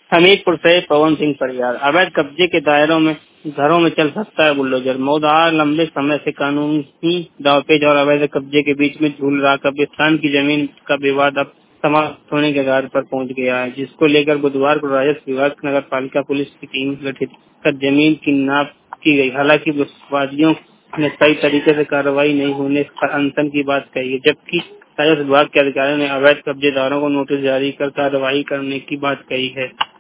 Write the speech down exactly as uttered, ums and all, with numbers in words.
हमीरपुर से पवन सिंह परियार। अवैध कब्जे के दायरों में घरों में चल सकता है बुलडोजर। मौदार लंबे समय से कानूनी दावपेच और अवैध कब्जे के बीच में झूल रहा कब्रिस्तान की जमीन का विवाद अब समाप्त होने के आधार पर पहुंच गया है, जिसको लेकर बुधवार को राजस्व विभाग, नगर पालिका पुलिस की टीम गठित कर जमीन की नाप की गई। हालांकि विवादियों ने सही तरीके से कार्रवाई नहीं होने पर अनशन की बात कही है, जबकि राजस्व विभाग के अधिकारियों ने अवैध कब्जेदारों को नोटिस जारी कर कार्रवाई करने की बात कही है।